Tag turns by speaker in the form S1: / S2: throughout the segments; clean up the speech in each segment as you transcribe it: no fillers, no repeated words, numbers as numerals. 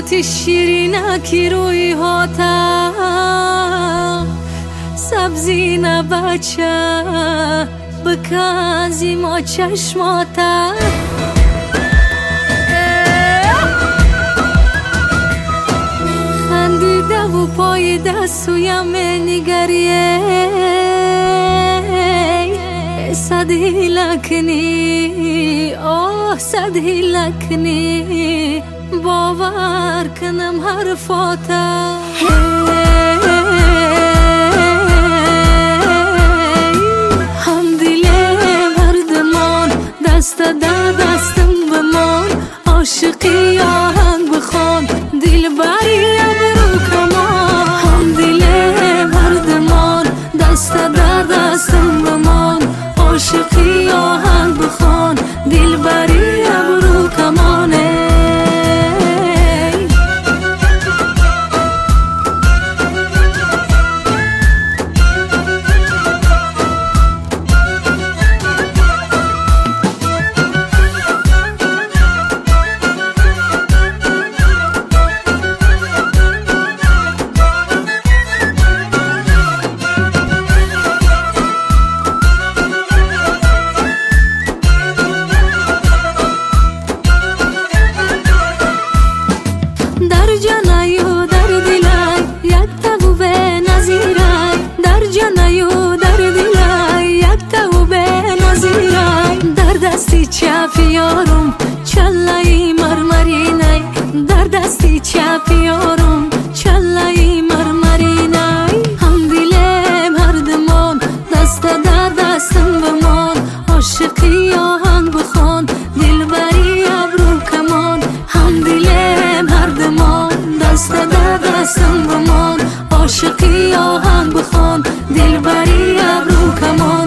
S1: توتی شیرینکی روی هاتا سبزی نبچه بکازی ما چشماتا خندیده و پای دستویم نگریه صدی لکنی آه صدی لکنی باور کنم حرفاتا هم دل مردمان دست در دستم بمان عاشقی آهنگ بخوان دل بری ابرو کمان هم دل مردمان دست در دستم بمان عاشقی آهنگ بخوان دل بری ابرو کمانه دستی چپ یارم چلای مرمرینای در دستی چپ یارم چلای مرمرینای هم دل مردمان دست در دستم بمان عاشقی آهنگ بخوان دل بری ابرو کمان هم دل مردمان دست در دستم بمان عاشقی آهنگ بخوان دل بری ابرو کمان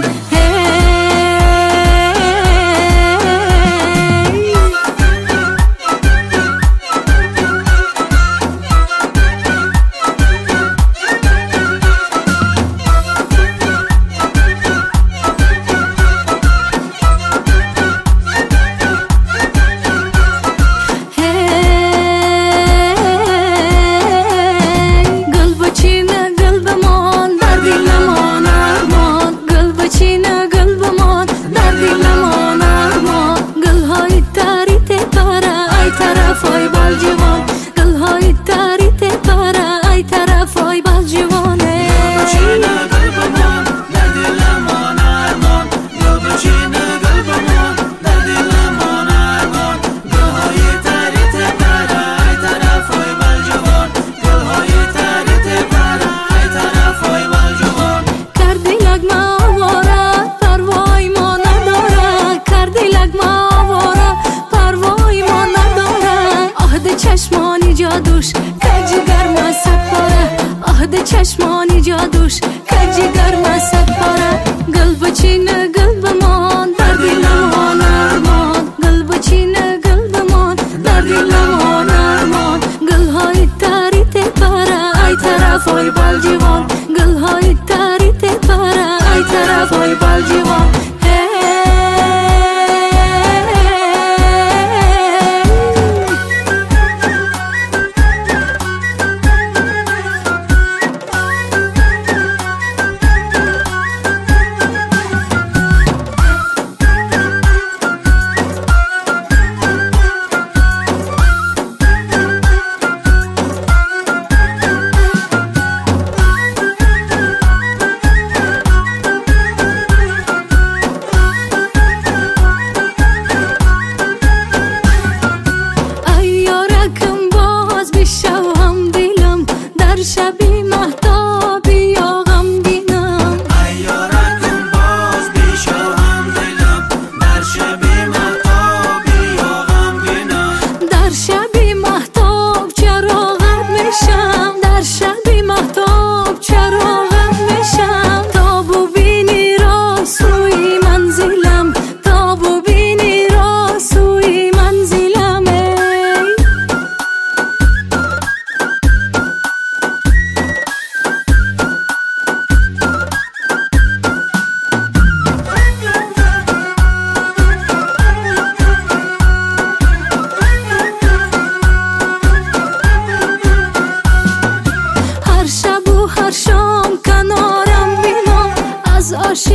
S1: چشمانی جادوش کجگر مسد پاره قلب چینه قلب مان در دلم آن ارمان قلب چینه قلب مان در دلم آن ارمان قلهای تاری تپاره ای طرف های بالجوان قلهای تاری تپاره ای طرف های بالجوان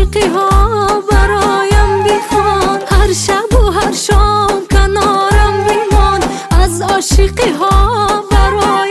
S1: عاشقی ها برایم بخوان، هر شب و هر شام کنارم بمان، از عاشقی ها برایم